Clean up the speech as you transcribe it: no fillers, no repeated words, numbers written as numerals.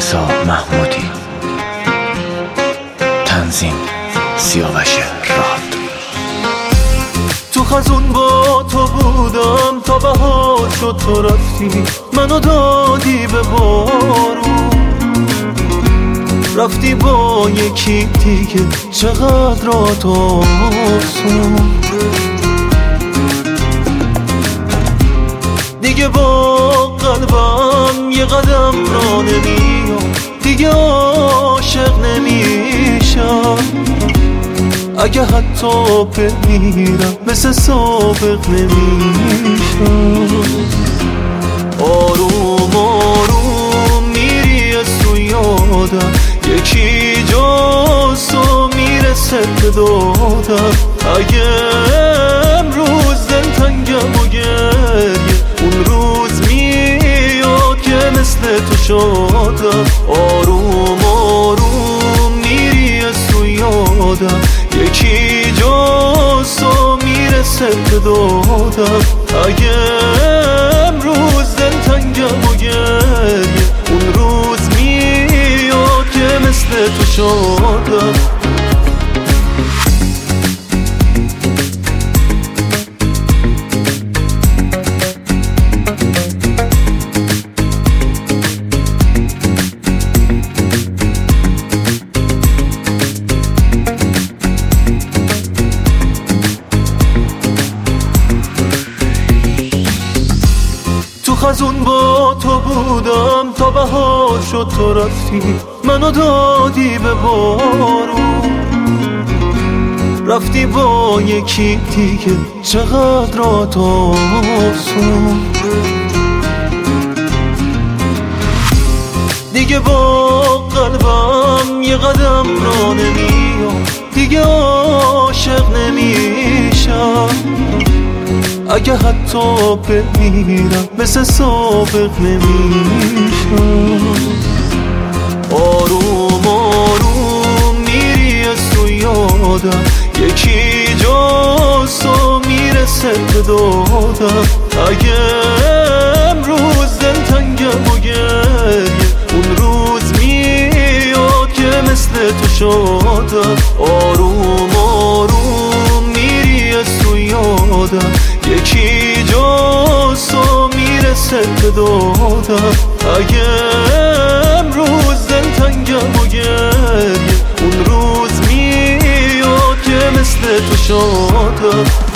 رضا محمودی. تنظیم سیاوش راد. تو خزون با تو بودم تا بهار شد، تو رفتی منو دادی به بارون، رفتی با یکی دیگه چقدر آسون. دیگه با قلبم یه قدم را نمیام، دیگه عاشق نمیشم. اگه حتی بمیرم مثل سابق نمیشم. آروم آروم میری از تو یادم، یکی جاسو میرسه به دادم. اگه امروز دلتنگم و گریه، اون روز میاد که مثل تو شادم. آروم آروم میری از تو یادم، یکی جاسو میرسه به دادم. اگه امروز دلتنگم و گریه، اون روز میاد که مثل تو شادم. خزون با تو بودم تا بهار شد، تو رفتی منو دادی به بارون، رفتی با یکی دیگه چقدر آسون. دیگه با قلبم یه قدم را نمیام، دیگه عاشق نمیشم. اگه حتی بمیرم مثل سابق نمیشم. آروم آروم میری از تو یادم، یکی جاسو میرسه به دادم. اگه امروز دلتنگم و گریه، اون روز میاد که مثل تو شادم. آروم آروم میری از تو یادم، یکی جاسو میرسه به دادم. اگه امروز دلتنگم و گریه، اون روز میاد که مثل تو شادم.